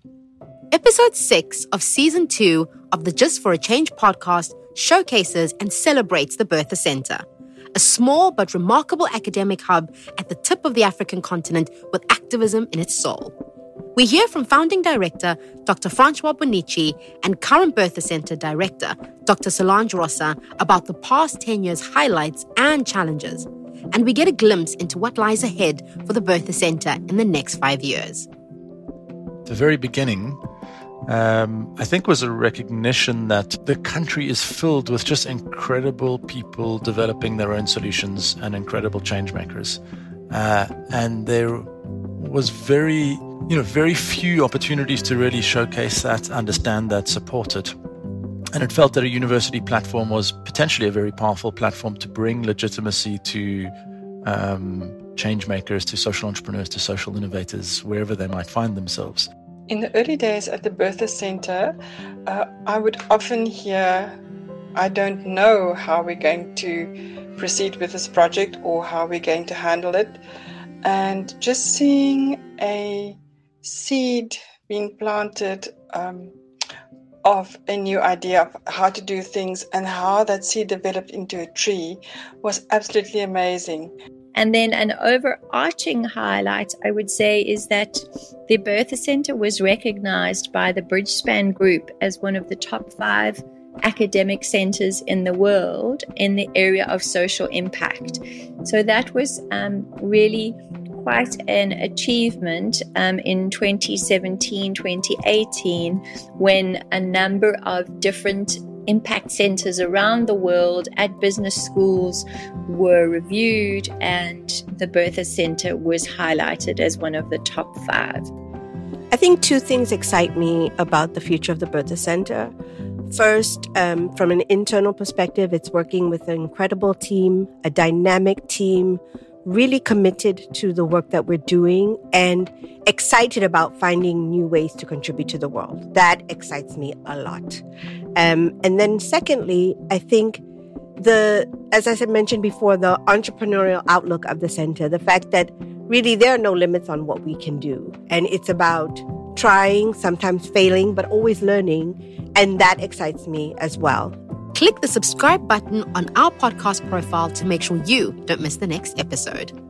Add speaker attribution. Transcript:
Speaker 1: Episode 6 of Season 2 of the Just for a Change podcast showcases and celebrates the Bertha Centre, a small but remarkable academic hub at the tip of the African continent with activism in its soul. We hear from founding director Dr. Francois Bonici and current Bertha Centre director Dr. Solange Rossa about the past 10 years' highlights and challenges. And we get a glimpse into what lies ahead for the Bertha Centre in the next 5 years.
Speaker 2: The very beginning, I think, was a recognition that the country is filled with just incredible people developing their own solutions and incredible change makers. And there was very few opportunities to really showcase that, understand that, support it. And it felt that a university platform was potentially a very powerful platform to bring legitimacy to change makers, to social entrepreneurs, to social innovators, wherever they might find themselves.
Speaker 3: In the early days at the Bertha Centre, I would often hear, I don't know how we're going to proceed with this project or how we're going to handle it. And just seeing a seed being planted of a new idea of how to do things and how that seed developed into a tree was absolutely amazing.
Speaker 4: And then an overarching highlight, I would say, is that the Bertha Centre was recognized by the Bridgespan Group as one of the top 5 academic centres in the world in the area of social impact. So that was really quite an achievement in 2017, 2018, when a number of different impact centres around the world at business schools were reviewed, and the Bertha Centre was highlighted as one of the top 5.
Speaker 5: I think 2 things excite me about the future of the Bertha Centre. First, from an internal perspective, it's working with an incredible team, a dynamic team, really committed to the work that we're doing and excited about finding new ways to contribute to the world. That excites me a lot. And then secondly, I think as I mentioned before, the entrepreneurial outlook of the center, the fact that really there are no limits on what we can do. And it's about trying, sometimes failing, but always learning. And that excites me as well.
Speaker 1: Click the subscribe button on our podcast profile to make sure you don't miss the next episode.